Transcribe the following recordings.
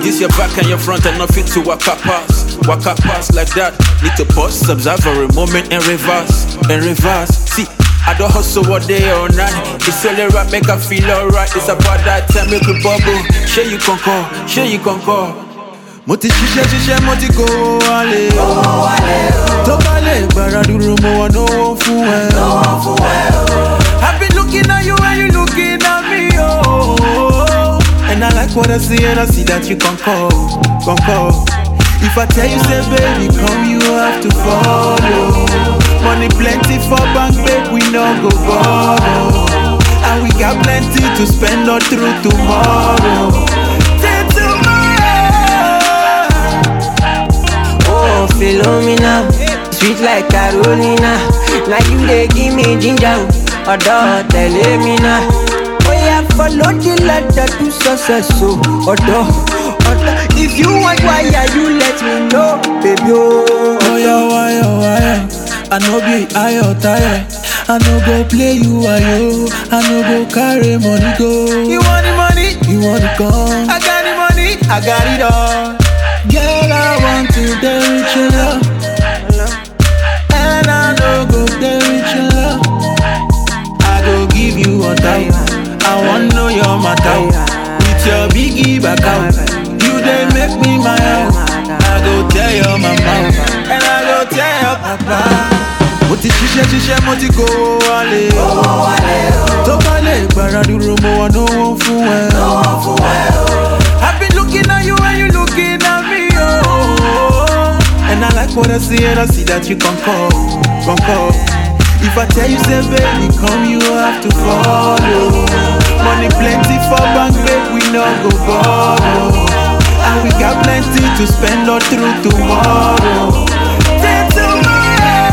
this your back and your front and not fit to walk up pass like that. Need to pause, observe every moment and reverse. See, I don't hustle all day or night. It's only rap make I feel alright. It's about that time make we bubble. Share you conquer. Moti shisha moti go wale. To bale bara duro mo wa no one fun e. I've been looking at you and you looking at me, oh. And I like what I see and I see that you conquer. If I tell you say baby come, you have to follow. Money plenty for bank, babe, we no go borrow. And we got plenty to spend all through tomorrow. Till tomorrow. Oh, Philomena, sweet like Carolina. Now you they give me ginger, odo tell me now. Oh yeah, follow the ladder to success, so odo. If you want wire, you let me know, baby. Oh yeah. I no be tire. I no go play you ayo. I no go carry money go. You want the money? You want the gun? I got the money, I got it all. Girl, I want to dare with your love, and I no go dare with your love. I go give you a time. I want know your matter. With your biggie back out, you they make me my own. I go tell your mama, and I go tell your papa. Moti shisha moti go wale. To bale bara duro mo wa no one fun e. I've been looking at you and you looking at me, oh. And I like what I see and I see that you conquer. If I tell you say baby come, you have to follow. Money plenty for bank, babe, we no go borrow. And we got plenty to spend all through tomorrow. Till tomorrow.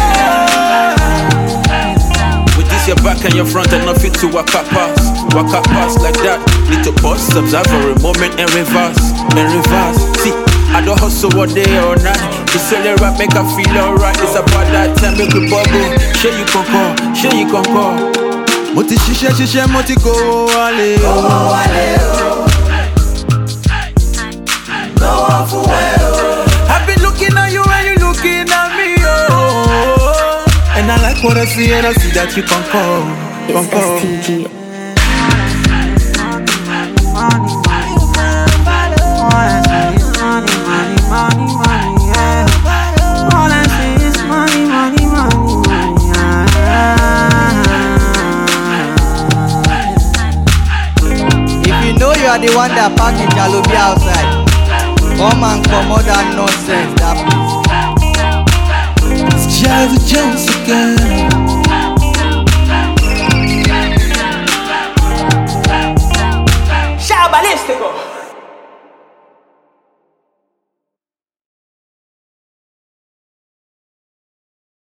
With this your back and your front and not fit to walk up pass like that. Need to pause, observe every moment and reverse. See, I don't hustle all day or night. It's only rap make I feel alright. It's about that time make we bubble. Share you conquer. Moti shisha moti go wale. I've been looking at you and you looking at me, oh. And I like what I see and I see that you conquer. It's STG. If you know you are the one that park in Jalobi outside, come and come out that nonsense, that It's Jazzy Jones again.